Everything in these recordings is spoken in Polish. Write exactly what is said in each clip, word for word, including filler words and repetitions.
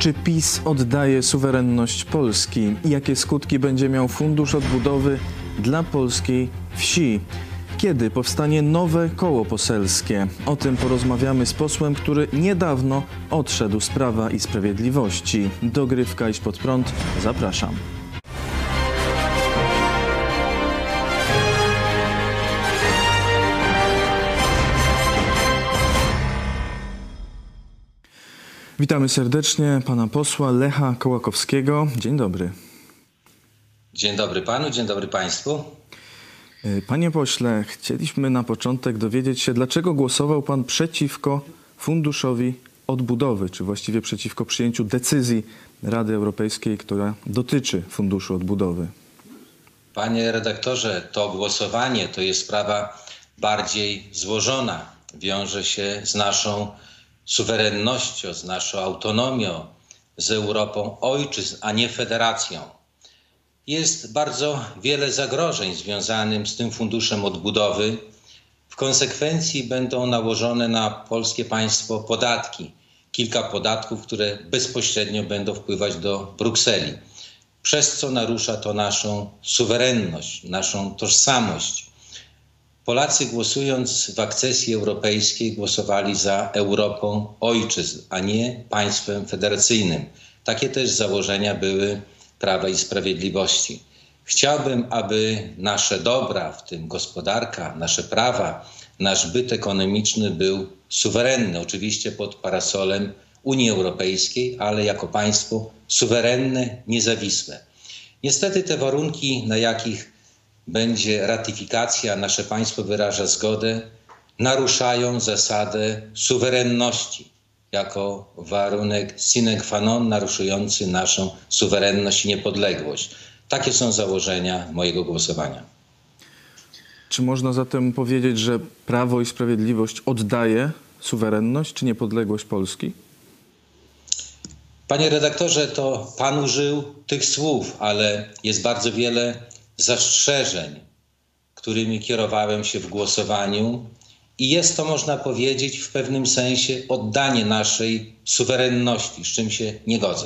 Czy PiS oddaje suwerenność Polski? Jakie skutki będzie miał Fundusz Odbudowy dla polskiej wsi? Kiedy powstanie nowe koło poselskie? O tym porozmawiamy z posłem, który niedawno odszedł z Prawa i Sprawiedliwości. Dogrywka Iść Pod Prąd. Zapraszam. Witamy serdecznie pana posła Lecha Kołakowskiego. Dzień dobry. Dzień dobry panu, dzień dobry państwu. Panie pośle, chcieliśmy na początek dowiedzieć się, dlaczego głosował pan przeciwko Funduszowi Odbudowy, czy właściwie przeciwko przyjęciu decyzji Rady Europejskiej, która dotyczy Funduszu Odbudowy. Panie redaktorze, to głosowanie to jest sprawa bardziej złożona. Wiąże się z naszą suwerennością, z naszą autonomią, z Europą ojczyzn, a nie federacją. Jest bardzo wiele zagrożeń związanych z tym Funduszem Odbudowy. W konsekwencji będą nałożone na polskie państwo podatki. Kilka podatków, które bezpośrednio będą wpływać do Brukseli. Przez co narusza to naszą suwerenność, naszą tożsamość. Polacy, głosując w akcesji europejskiej, głosowali za Europą ojczyzn, a nie państwem federacyjnym. Takie też założenia były Prawa i Sprawiedliwości. Chciałbym, aby nasze dobra, w tym gospodarka, nasze prawa, nasz byt ekonomiczny był suwerenny. Oczywiście pod parasolem Unii Europejskiej, ale jako państwo suwerenne, niezawisłe. Niestety te warunki, na jakich będzie ratyfikacja, nasze państwo wyraża zgodę, naruszają zasadę suwerenności jako warunek sine qua non naruszający naszą suwerenność i niepodległość. Takie są założenia mojego głosowania. Czy można zatem powiedzieć, że Prawo i Sprawiedliwość oddaje suwerenność czy niepodległość Polski? Panie redaktorze, to pan użył tych słów, ale jest bardzo wiele zastrzeżeń, którymi kierowałem się w głosowaniu i jest to, można powiedzieć, w pewnym sensie oddanie naszej suwerenności, z czym się nie godzę.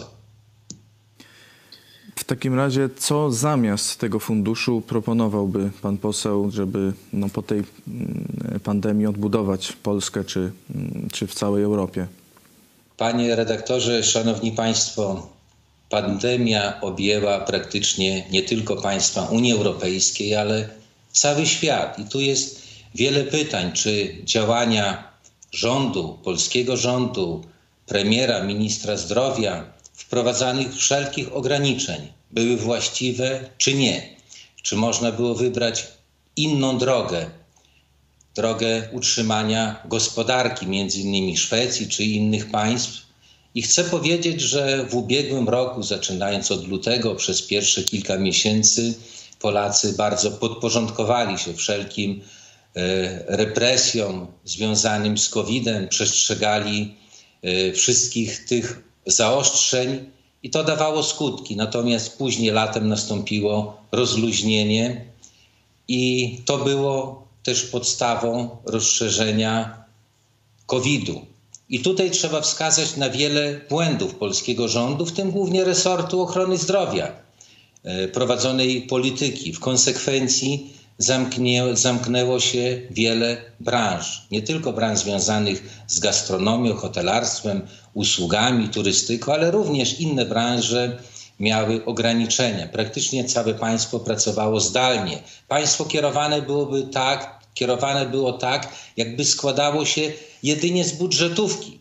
W takim razie co zamiast tego funduszu proponowałby pan poseł, żeby no, po tej pandemii odbudować Polskę czy, czy w całej Europie? Panie redaktorze, szanowni państwo, pandemia objęła praktycznie nie tylko państwa Unii Europejskiej, ale cały świat. I tu jest wiele pytań, czy działania rządu, polskiego rządu, premiera, ministra zdrowia, wprowadzanych wszelkich ograniczeń były właściwe, czy nie. Czy można było wybrać inną drogę, drogę utrzymania gospodarki, między innymi Szwecji czy innych państw. I chcę powiedzieć, że w ubiegłym roku, zaczynając od lutego, przez pierwsze kilka miesięcy Polacy bardzo podporządkowali się wszelkim e, represjom związanym z kowidem, przestrzegali e, wszystkich tych zaostrzeń i to dawało skutki. Natomiast później latem nastąpiło rozluźnienie i to było też podstawą rozszerzenia kowidu. I tutaj trzeba wskazać na wiele błędów polskiego rządu, w tym głównie resortu ochrony zdrowia, e, prowadzonej polityki. W konsekwencji zamknie, zamknęło się wiele branż, nie tylko branż związanych z gastronomią, hotelarstwem, usługami, turystyką, ale również inne branże miały ograniczenia. Praktycznie całe państwo pracowało zdalnie. Państwo kierowane byłoby tak, kierowane było tak, jakby składało się jedynie z budżetówki.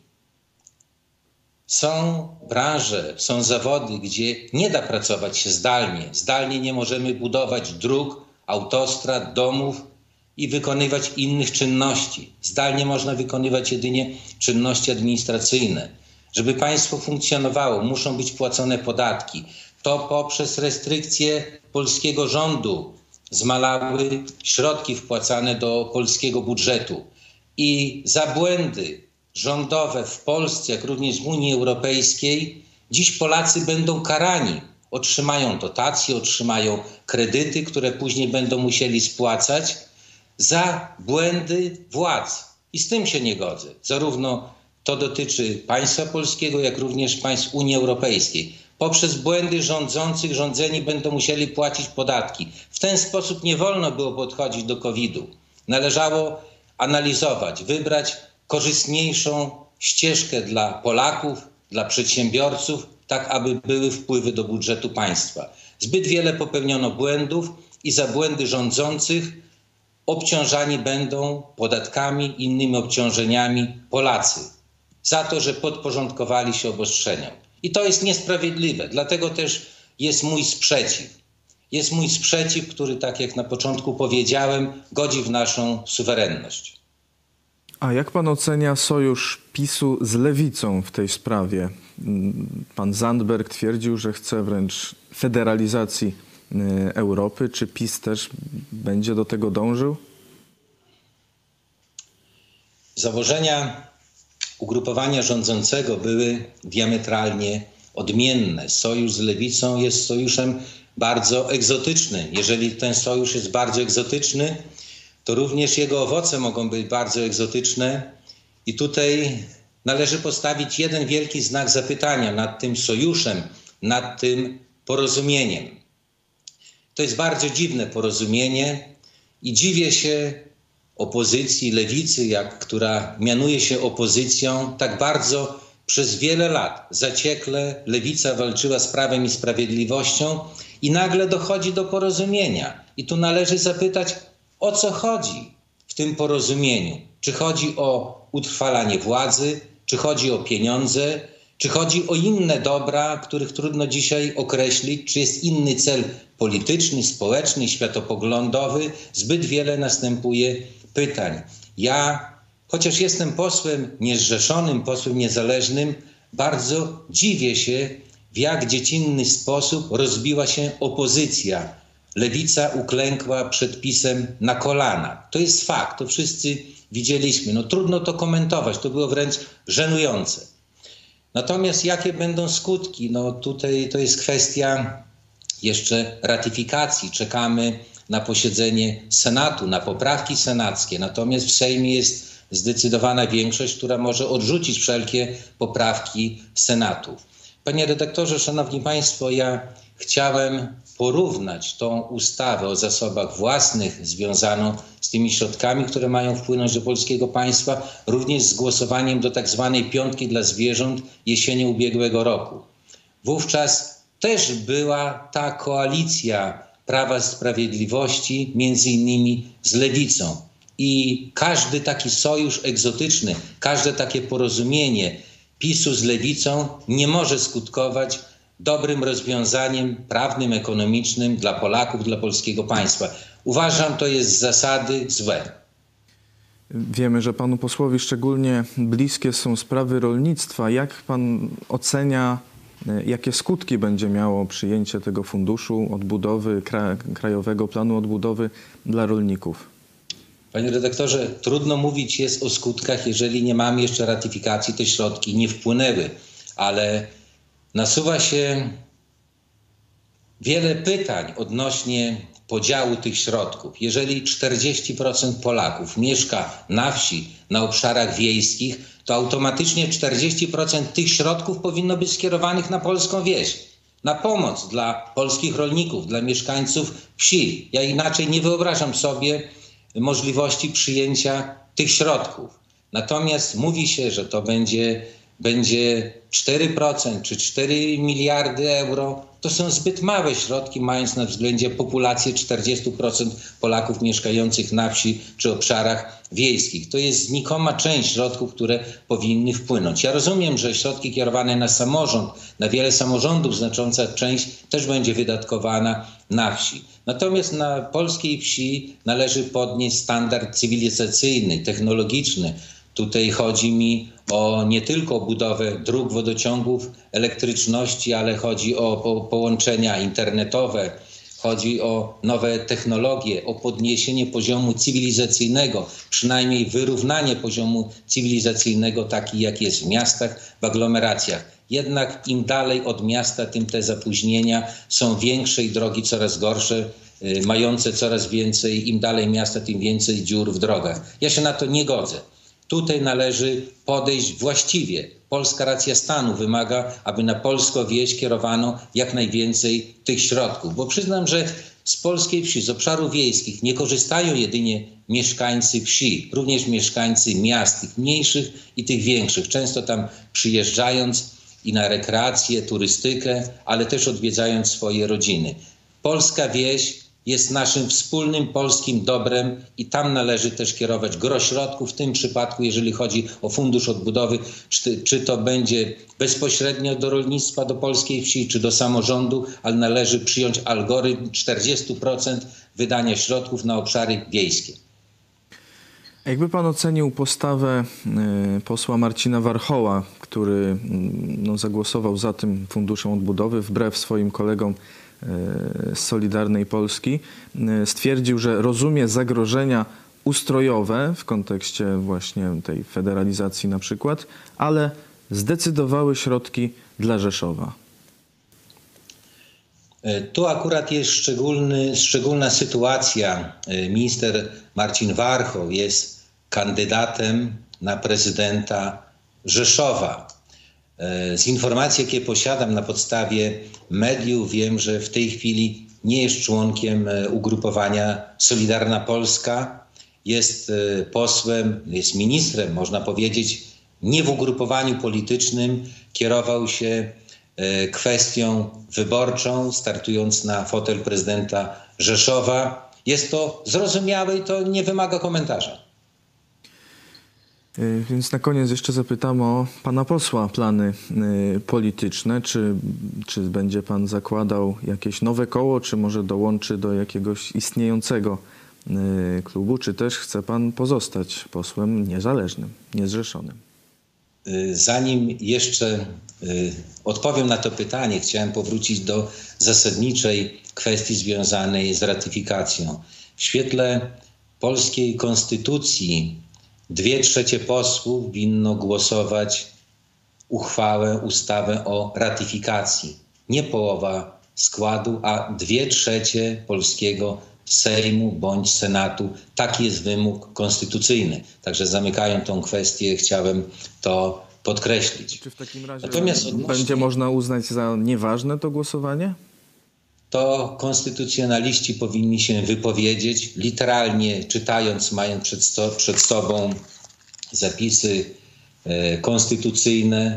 Są branże, są zawody, gdzie nie da pracować się zdalnie. Zdalnie nie możemy budować dróg, autostrad, domów i wykonywać innych czynności. Zdalnie można wykonywać jedynie czynności administracyjne. Żeby państwo funkcjonowało, muszą być płacone podatki. To poprzez restrykcje polskiego rządu zmalały środki wpłacane do polskiego budżetu. I za błędy rządowe w Polsce, jak również w Unii Europejskiej, dziś Polacy będą karani. Otrzymają dotacje, otrzymają kredyty, które później będą musieli spłacać za błędy władz. I z tym się nie godzę. Zarówno To dotyczy państwa polskiego, jak również państw Unii Europejskiej. Poprzez błędy rządzących rządzeni będą musieli płacić podatki. W ten sposób nie wolno było podchodzić do kowida. Należało analizować, wybrać korzystniejszą ścieżkę dla Polaków, dla przedsiębiorców, tak aby były wpływy do budżetu państwa. Zbyt wiele popełniono błędów i za błędy rządzących obciążani będą podatkami i innymi obciążeniami Polacy. Za to, że podporządkowali się obostrzeniom. I to jest niesprawiedliwe, dlatego też jest mój sprzeciw. Jest mój sprzeciw, który, tak jak na początku powiedziałem, godzi w naszą suwerenność. A jak pan ocenia sojusz PiSu z lewicą w tej sprawie? Pan Zandberg twierdził, że chce wręcz federalizacji Europy. Czy PiS też będzie do tego dążył? Założenia ugrupowania rządzącego były diametralnie odmienne. Sojusz z lewicą jest sojuszem bardzo egzotycznym. Jeżeli ten sojusz jest bardzo egzotyczny, to również jego owoce mogą być bardzo egzotyczne. I tutaj należy postawić jeden wielki znak zapytania nad tym sojuszem, nad tym porozumieniem. To jest bardzo dziwne porozumienie i dziwię się opozycji, lewicy, jak, która mianuje się opozycją, tak bardzo przez wiele lat zaciekle lewica walczyła z Prawem i Sprawiedliwością i nagle dochodzi do porozumienia. I tu należy zapytać, o co chodzi w tym porozumieniu? Czy chodzi o utrwalanie władzy, czy chodzi o pieniądze, czy chodzi o inne dobra, których trudno dzisiaj określić, czy jest inny cel polityczny, społeczny, światopoglądowy? Zbyt wiele następuje pytań. Ja, chociaż jestem posłem niezrzeszonym, posłem niezależnym, bardzo dziwię się, w jak dziecinny sposób rozbiła się opozycja. Lewica uklękła przed PiS-em na kolana. To jest fakt, to wszyscy widzieliśmy. No trudno to komentować, to było wręcz żenujące. Natomiast jakie będą skutki? No tutaj to jest kwestia jeszcze ratyfikacji. Czekamy na posiedzenie Senatu, na poprawki senackie. Natomiast w Sejmie jest zdecydowana większość, która może odrzucić wszelkie poprawki Senatu. Panie redaktorze, szanowni państwo, ja chciałem porównać tą ustawę o zasobach własnych związaną z tymi środkami, które mają wpłynąć do polskiego państwa, również z głosowaniem do tak zwanej piątki dla zwierząt jesienią ubiegłego roku. Wówczas też była ta koalicja Prawa i Sprawiedliwości, między innymi z Lewicą. I każdy taki sojusz egzotyczny, każde takie porozumienie PiS-u z Lewicą nie może skutkować dobrym rozwiązaniem prawnym, ekonomicznym dla Polaków, dla polskiego państwa. Uważam, to jest z zasady złe. Wiemy, że panu posłowi szczególnie bliskie są sprawy rolnictwa. Jak pan ocenia, jakie skutki będzie miało przyjęcie tego funduszu odbudowy, Krajowego Planu Odbudowy dla rolników? Panie redaktorze, trudno mówić jest o skutkach, jeżeli nie mamy jeszcze ratyfikacji, te środki nie wpłynęły, ale nasuwa się wiele pytań odnośnie podziału tych środków. Jeżeli czterdzieści procent Polaków mieszka na wsi, na obszarach wiejskich, to automatycznie czterdzieści procent tych środków powinno być skierowanych na polską wieś, na pomoc dla polskich rolników, dla mieszkańców wsi. Ja inaczej nie wyobrażam sobie możliwości przyjęcia tych środków. Natomiast mówi się, że to będzie, będzie cztery procent czy cztery miliardy euro. To są zbyt małe środki, mając na względzie populację czterdzieści procent Polaków mieszkających na wsi czy obszarach wiejskich. To jest znikoma część środków, które powinny wpłynąć. Ja rozumiem, że środki kierowane na samorząd, na wiele samorządów znacząca część też będzie wydatkowana na wsi. Natomiast na polskiej wsi należy podnieść standard cywilizacyjny, technologiczny. Tutaj chodzi mi o nie tylko budowę dróg, wodociągów, elektryczności, ale chodzi o po, połączenia internetowe, chodzi o nowe technologie, o podniesienie poziomu cywilizacyjnego, przynajmniej wyrównanie poziomu cywilizacyjnego taki, jak jest w miastach, w aglomeracjach. Jednak im dalej od miasta, tym te zapóźnienia są większe i drogi coraz gorsze, y, mające coraz więcej. Im dalej miasta, tym więcej dziur w drogach. Ja się na to nie godzę. Tutaj należy podejść właściwie. Polska racja stanu wymaga, aby na polską wieś kierowano jak najwięcej tych środków. Bo przyznam, że z polskiej wsi, z obszarów wiejskich nie korzystają jedynie mieszkańcy wsi, również mieszkańcy miast, tych mniejszych i tych większych. Często tam przyjeżdżając i na rekreację, turystykę, ale też odwiedzając swoje rodziny. Polska wieś jest naszym wspólnym polskim dobrem i tam należy też kierować gros środków. W tym przypadku, jeżeli chodzi o Fundusz Odbudowy, czy, czy to będzie bezpośrednio do rolnictwa, do polskiej wsi, czy do samorządu, ale należy przyjąć algorytm czterdzieści procent wydania środków na obszary wiejskie. Jakby pan ocenił postawę y, posła Marcina Warchoła, który y, no, zagłosował za tym Funduszem Odbudowy wbrew swoim kolegom z Solidarnej Polski, stwierdził, że rozumie zagrożenia ustrojowe w kontekście właśnie tej federalizacji na przykład, ale zdecydowały środki dla Rzeszowa. Tu akurat jest szczególny, szczególna sytuacja. Minister Marcin Warchoł jest kandydatem na prezydenta Rzeszowa. Z informacji, jakie posiadam na podstawie mediów, wiem, że w tej chwili nie jest członkiem ugrupowania Solidarna Polska. Jest posłem, jest ministrem, można powiedzieć, nie w ugrupowaniu politycznym. Kierował się kwestią wyborczą, startując na fotel prezydenta Rzeszowa. Jest to zrozumiałe i to nie wymaga komentarza. Więc na koniec jeszcze zapytam o pana posła plany y, polityczne. Czy, czy będzie pan zakładał jakieś nowe koło, czy może dołączy do jakiegoś istniejącego y, klubu, czy też chce pan pozostać posłem niezależnym, niezrzeszonym? Zanim jeszcze y, odpowiem na to pytanie, chciałem powrócić do zasadniczej kwestii związanej z ratyfikacją. W świetle polskiej konstytucji dwie trzecie posłów winno głosować uchwałę, ustawę o ratyfikacji. Nie połowa składu, a dwie trzecie polskiego Sejmu bądź Senatu. Taki jest wymóg konstytucyjny. Także zamykając tą kwestię, chciałem to podkreślić. Czy w takim razie Natomiast odnośnie... będzie można uznać za nieważne to głosowanie? To konstytucjonaliści powinni się wypowiedzieć, literalnie czytając, mając przed, sto, przed sobą zapisy e, konstytucyjne.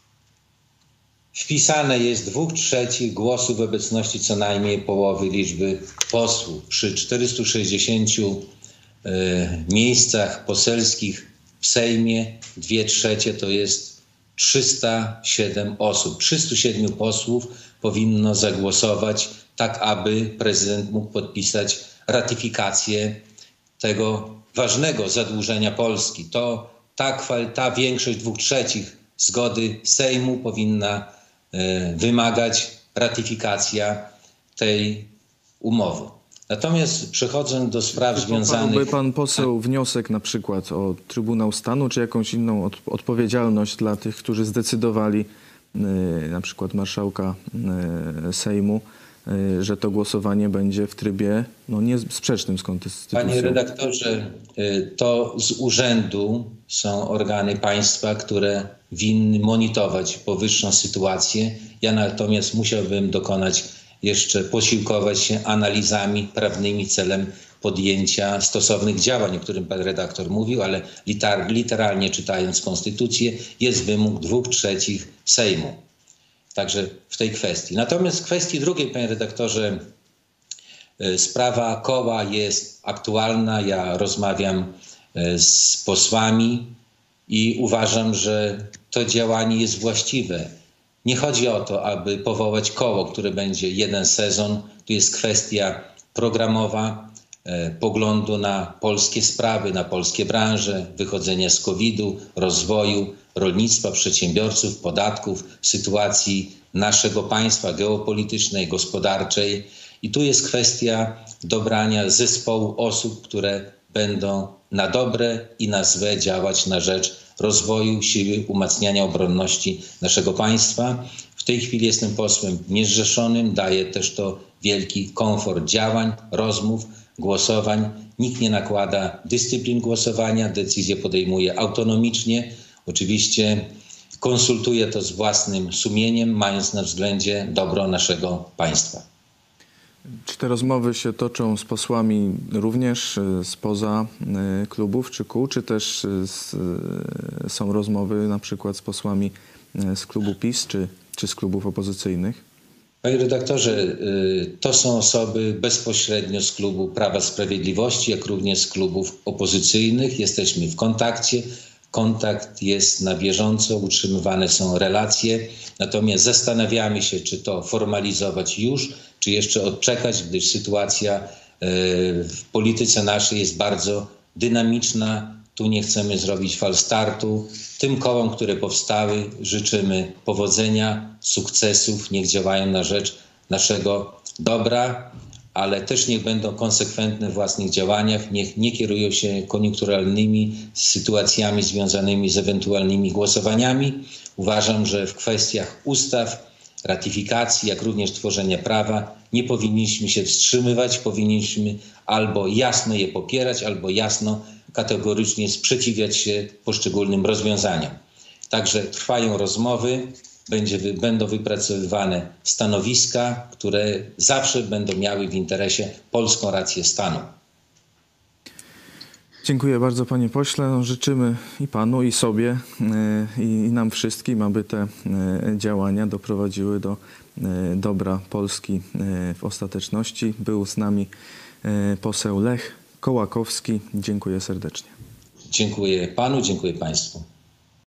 Wpisane jest dwóch trzecich głosów w obecności co najmniej połowy liczby posłów. Przy czterystu sześćdziesięciu e, miejscach poselskich w Sejmie dwie trzecie to jest trzysta siedem osób. trzystu siedmiu posłów powinno zagłosować tak, aby prezydent mógł podpisać ratyfikację tego ważnego zadłużenia Polski. To ta, ta większość dwóch trzecich zgody Sejmu powinna y, wymagać ratyfikacja tej umowy. Natomiast przechodząc do spraw związanych... Byłby pan poseł wniosek na przykład o Trybunał Stanu, czy jakąś inną od, odpowiedzialność dla tych, którzy zdecydowali, y, na przykład marszałka y, Sejmu, y, że to głosowanie będzie w trybie no, nie sprzecznym z konstytucją? Panie redaktorze, y, to z urzędu są organy państwa, które winny monitorować powyższą sytuację. Ja natomiast musiałbym dokonać jeszcze posiłkować się analizami prawnymi celem podjęcia stosownych działań, o którym pan redaktor mówił, ale liter, literalnie czytając konstytucję, jest wymóg dwóch trzecich Sejmu. Także w tej kwestii. Natomiast w kwestii drugiej, panie redaktorze, sprawa koła jest aktualna. Ja rozmawiam z posłami i uważam, że to działanie jest właściwe. Nie chodzi o to, aby powołać koło, które będzie jeden sezon. Tu jest kwestia programowa, e, poglądu na polskie sprawy, na polskie branże, wychodzenia z kowidu, rozwoju rolnictwa, przedsiębiorców, podatków, sytuacji naszego państwa geopolitycznej, gospodarczej. I tu jest kwestia dobrania zespołu osób, które będą na dobre i na złe działać na rzecz rozwoju, siły, umacniania obronności naszego państwa. W tej chwili jestem posłem niezrzeszonym, daje też to wielki komfort działań, rozmów głosowań. Nikt nie nakłada dyscyplin głosowania, decyzje podejmuje autonomicznie. Oczywiście konsultuje to z własnym sumieniem, mając na względzie dobro naszego państwa. Czy te rozmowy się toczą z posłami również spoza klubów czy kół, czy też z, są rozmowy na przykład z posłami z klubu PiS czy, czy z klubów opozycyjnych? Panie redaktorze, to są osoby bezpośrednio z klubu Prawa i Sprawiedliwości, jak również z klubów opozycyjnych. Jesteśmy w kontakcie. Kontakt jest na bieżąco, utrzymywane są relacje. Natomiast zastanawiamy się, czy to formalizować już, czy jeszcze odczekać, gdyż sytuacja w polityce naszej jest bardzo dynamiczna. Tu nie chcemy zrobić falstartu. Tym kołom, które powstały, życzymy powodzenia, sukcesów. Niech działają na rzecz naszego dobra, ale też niech będą konsekwentne w własnych działaniach. Niech nie kierują się koniunkturalnymi sytuacjami związanymi z ewentualnymi głosowaniami. Uważam, że w kwestiach ustaw, ratyfikacji, jak również tworzenia prawa nie powinniśmy się wstrzymywać. Powinniśmy albo jasno je popierać, albo jasno kategorycznie sprzeciwiać się poszczególnym rozwiązaniom. Także trwają rozmowy, będzie, będą wypracowywane stanowiska, które zawsze będą miały w interesie polską rację stanu. Dziękuję bardzo, panie pośle. No, życzymy i panu, i sobie, i, i nam wszystkim, aby te działania doprowadziły do dobra Polski w ostateczności. Był z nami poseł Lech Kołakowski. Dziękuję serdecznie. Dziękuję panu, dziękuję państwu.